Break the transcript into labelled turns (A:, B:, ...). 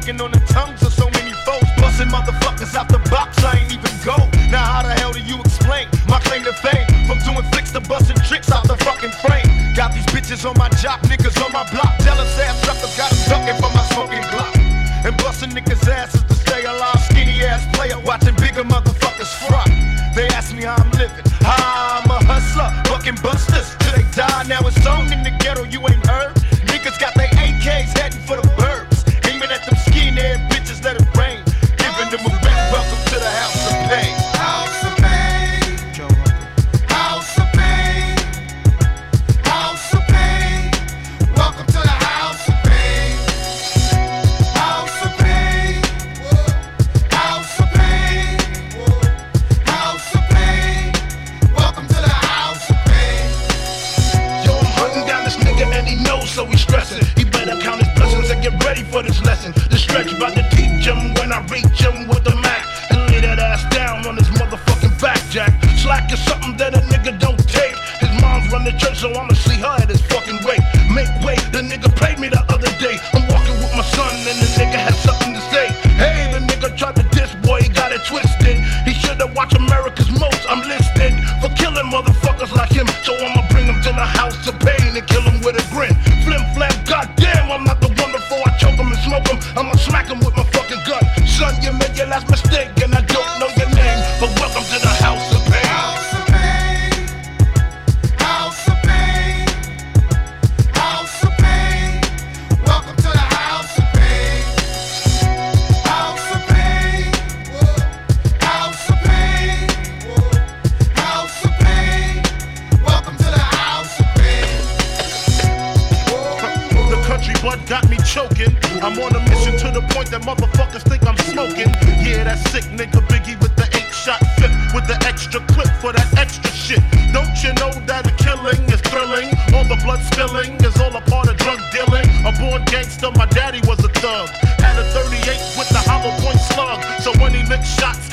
A: choking on the tongues of so many foes. Busting motherfuckers out the box, I ain't even go. Now how the hell do you explain my claim to fame? From doing flicks to busting tricks out the fucking frame. Got these bitches on my jock, niggas on my block. Jealous ass suckers got them ducking for my smoking block. And busting niggas' asses to stay alive. Skinny ass player watching bigger motherfuckers fry. They ask me how I'm living. I'm a hustler, fucking busters till they die. Now it's on in the ghetto, you ain't heard. Niggas got their AKs heading for the burbs. Aiming at them skinny ass bitches, let it rain. Giving them a back, welcome to the house of pain.
B: House of pain. House of pain. House of pain. Welcome to the house of pain. House of pain. House of pain. House of pain. Welcome to the house of pain.
C: Yo, I'm hunting down this nigga and he knows, so he's stressing. He better count his blessings and get ready for this lesson. The stretch about to teach him when I reach him with the Mac and lay that ass down on his motherfucking back, Jack. Slack is something that a nigga don't take. His mom's run the church, so I'ma see her at his fucking way. Make way, the nigga played me the other day. I'm walking with my son and the nigga had something to say. Hey, the nigga tried to diss, boy, he got it twisted. He should've watched America's Most. I'm listed for killing motherfuckers like him, so I'ma bring him to the house of pain and kill him with a grin. Flim flam, goddamn, I'm not the one before I choke him and smoke him. I'ma smack him with my fucking gun. Son, you made your last mistake and I don't know your name, but welcome to the house of pain.
B: House of pain. House of pain. House of pain. Welcome to the house of pain. House of pain. House of pain. House of pain. Welcome to the house of pain.
C: The country bud got me choking. I'm on a mission to the point that motherfuckers think I'm smoking. Yeah, that sick nigga Biggie with the 8-shot fifth with the extra clip for that extra shit. Don't you know that the killing is thrilling? All the blood spilling is all a part of drug dealing. A born gangster, my daddy was a thug. Had a 38 with the hollow point slug. So when he licked shots,